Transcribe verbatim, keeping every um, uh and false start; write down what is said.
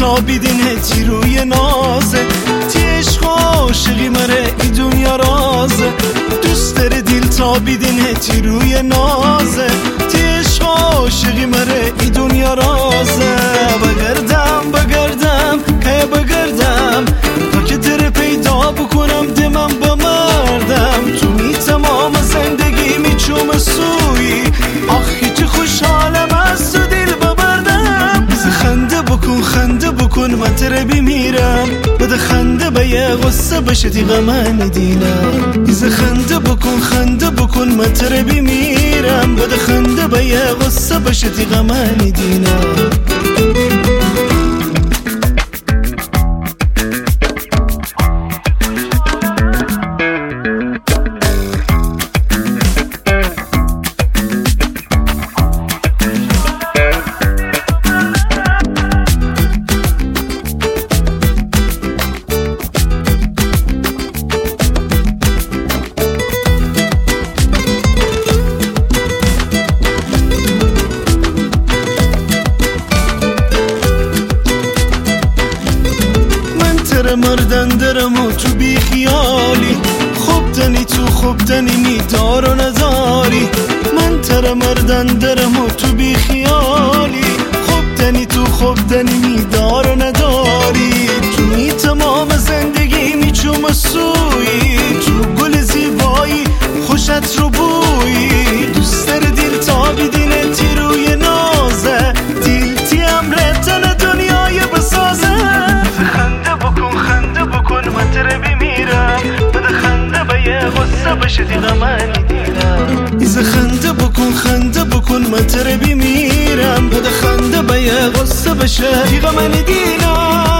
تا بیدینه تی روی نازه تی عشق عاشقی مره ای دنیا رازه دوست داره دیل تا بیدینه تی روی نازه تی عشق عاشقی مره ای دنیا رازه بگردم بگردم که بگردم تا که در پیدا بکنم دمم بمردم تو می تمام زندگی می چوم سوی آخی چه خوشحالم از تو دل ببردم بزه خنده بکن خنده بکن من تره بیمیرم بده خنده به یه غصه بشه تی غمن دینم بزه خنده بکن خنده بکن من تره بیمیرم بده خنده به یه غصه بشه تی غمن دینم مردن درم و تو بی خیالی خوب دنی تو خوب دنی می دار و نداری من تر مردن درم و تو بی خیالی خوب دنی تو خوب دنی می دار و نداری تو می تمام زندگی می چوم سوی تو گل زیبایی خوشت رو بویی دوست داره دیل تا بیدینه تی روی نازه دیل تی امرتن دنیای بسازه خنده بکن خنده بکن من تره بیمیرم بده خنده به یه غصه بشه تی غمن دینم ایزه خنده بکن خنده بکن من تره بیمیرم بده خنده به یه غصه بشه تی غمن دینم